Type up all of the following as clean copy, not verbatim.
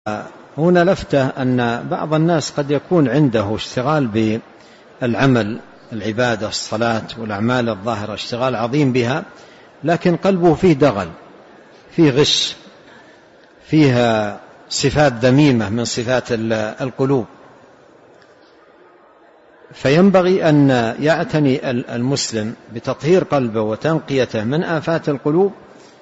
هنا لفتة أن بعض الناس قد يكون عنده اشتغال بالعمل، العبادة، الصلاة والأعمال الظاهرة، اشتغال عظيم بها، لكن قلبه فيه دغل، فيه غش، فيه صفات ذميمة من صفات القلوب. فينبغي أن يعتني المسلم بتطهير قلبه وتنقيته من آفات القلوب،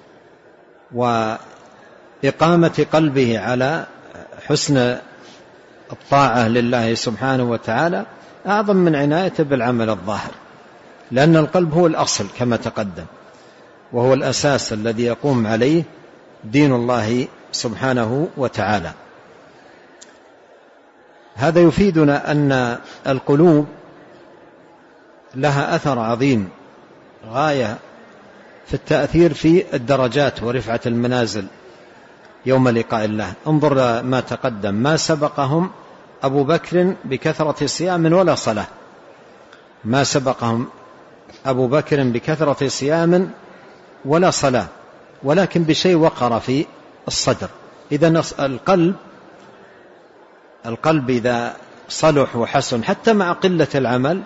وإقامة قلبه على حسن الطاعة لله سبحانه وتعالى أعظم من عنايته بالعمل الظاهر، لأن القلب هو الأصل كما تقدم، وهو الأساس الذي يقوم عليه دين الله سبحانه وتعالى. هذا يفيدنا أن القلوب لها أثر عظيم غاية في التأثير في الدرجات ورفعة المنازل يوم لقاء الله. انظر ما تقدم، ما سبقهم أبو بكر بكثرة صيام ولا صلاة، ما سبقهم أبو بكر بكثرة صيام ولا صلاة، ولكن بشيء وقر في الصدر. إذن القلب إذا صلح وحسن حتى مع قلة العمل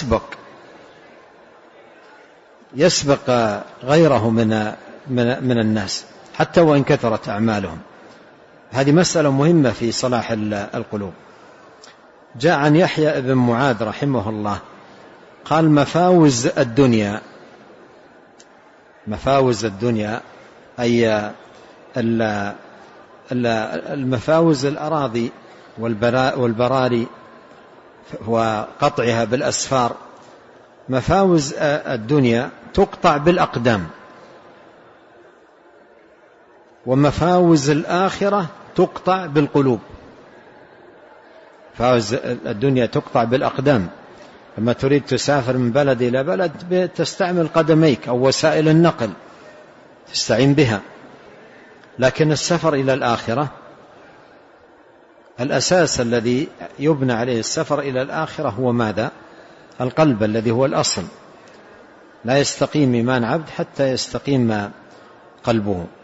يسبق غيره من الناس حتى وإن كثرت أعمالهم. هذه مسألة مهمة في صلاح القلوب. جاء عن يحيى بن معاذ رحمه الله قال: مفاوز الدنيا أي المفاوز الأراضي والبراري وقطعها بالأسفار. مفاوز الدنيا تقطع بالأقدام، ومفاوز الآخرة تقطع بالقلوب. مفاوز الدنيا تقطع بالأقدام، لما تريد تسافر من بلد إلى بلد تستعمل قدميك أو وسائل النقل تستعين بها، لكن السفر إلى الآخرة الأساس الذي يبنى عليه السفر إلى الآخرة هو ماذا؟ القلب الذي هو الأصل. لا يستقيم إيمان عبد حتى يستقيم قلبه.